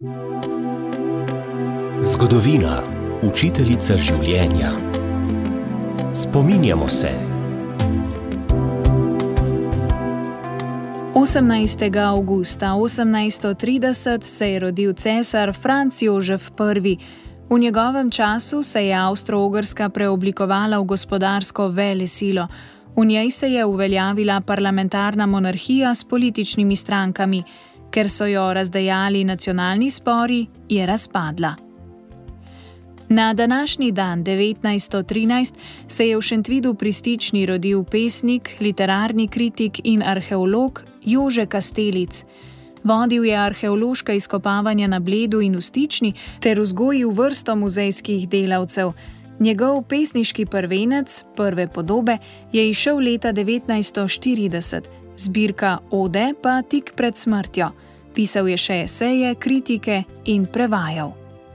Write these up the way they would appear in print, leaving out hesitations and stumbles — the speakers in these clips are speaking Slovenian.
Zgodovina, učiteljica življenja. Spominjamo se. 18. avgusta 1830 se je rodil cesar Franc Jožef I. V njegovem času se je Avstro-Ogrska preoblikovala v gospodarsko velesilo. V njej se je uveljavila parlamentarna monarhija s političnimi strankami. Ker so jo razdejali nacionalni spori, je razpadla. Na današnji dan 1913 se je v Šentvidu pri Stični rodil pesnik, literarni kritik in arheolog Jože Kastelic. Vodil je arheološka izkopavanja na Bledu in v Stični ter vzgojil vrsto muzejskih delavcev. Njegov pesniški prvenec, Prve podobe, je izšel leta 1940, zbirka Ode pa tik pred smrtjo. Pisal je še eseje, kritike in prevajal.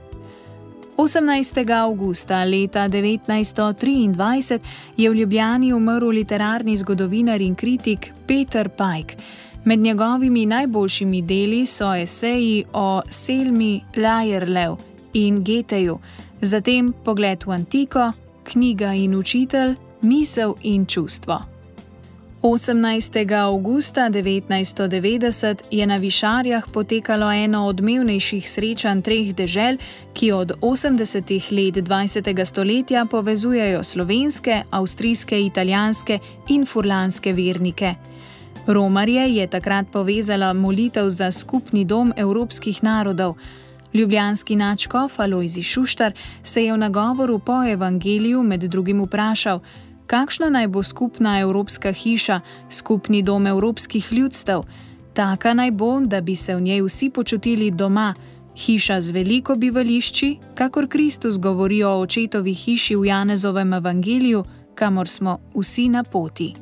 18. avgusta leta 1923 je v Ljubljani umrl literarni zgodovinar in kritik Peter Pajk. Med njegovimi najboljšimi deli so eseji o Selmi Lajerlöw in Goetheju, zatem Pogled v antiko, Knjiga in učitelj, Misel in čustvo. 18. avgusta 1990 je na Višarjah potekalo eno odmevnejših srečanj treh dežel, ki od 80. let 20. stoletja povezujejo slovenske, avstrijske, italijanske in furlanske vernike. Romarje je takrat povezala molitev za skupni dom evropskih narodov. Ljubljanski nadškof Alojzij Šuštar se je v nagovoru po evangeliju med drugim vprašal, kakšna naj bo skupna evropska hiša, skupni dom evropskih ljudstev. Taka naj bo, da bi se v njej vsi počutili doma, hiša z veliko bivališči, kakor Kristus govori o očetovi hiši v Janezovem evangeliju, kamor smo vsi na poti.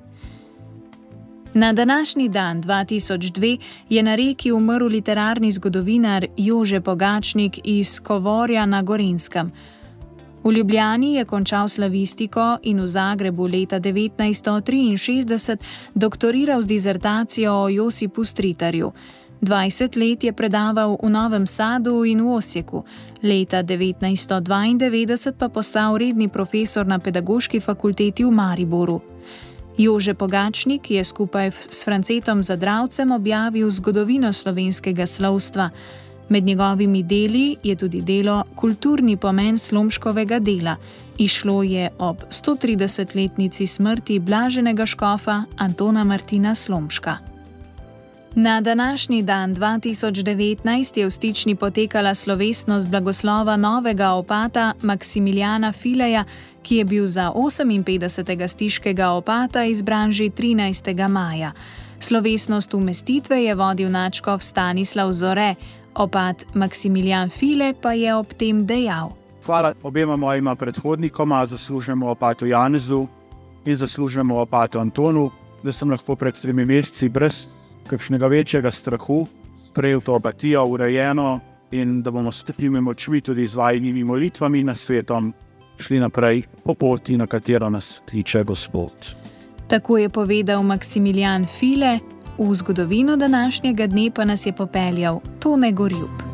Na današnji dan 2002 je na Reki umrl literarni zgodovinar Jože Pogačnik iz Kovorja na Gorenjskem. V Ljubljani je končal slavistiko in v Zagrebu leta 1963 doktoriral z dizertacijo o Josipu Stritarju. 20 let je predaval v Novem Sadu in v Osijeku, leta 1992 pa postal redni profesor na Pedagoški fakulteti v Mariboru. Jože Pogačnik je skupaj s Francetom Zadravcem objavil zgodovino slovenskega slovstva. Med njegovimi deli je tudi delo Kulturni pomen Slomškovega dela. Izšlo je ob 130-letnici smrti blaženega škofa Antona Martina Slomška. Na današnji dan 2019 je v Stični potekala slovesnost blagoslova novega opata Maksimiljana Fileja, ki je bil za 58. stiškega opata izbran že 13. maja. Slovesnost umestitve je vodil nadškof Stanislav Zore, opat Maksimilijan File pa je ob tem dejal: Hvala obema mojima predhodnikoma, zaslužnemu opatu Janezu in zaslužnemu opatu Antonu, da sem lahko pred 3 meseci brez kakšnega večjega strahu prejel to opatijo urejeno in da bomo s temi močmi tudi z vajnimi molitvami na svetom šli naprej po poti, na katero nas kliče Gospod. Tako je povedal Maksimilijan File, v zgodovino današnjega dne pa nas je popeljal Tone Gorjup.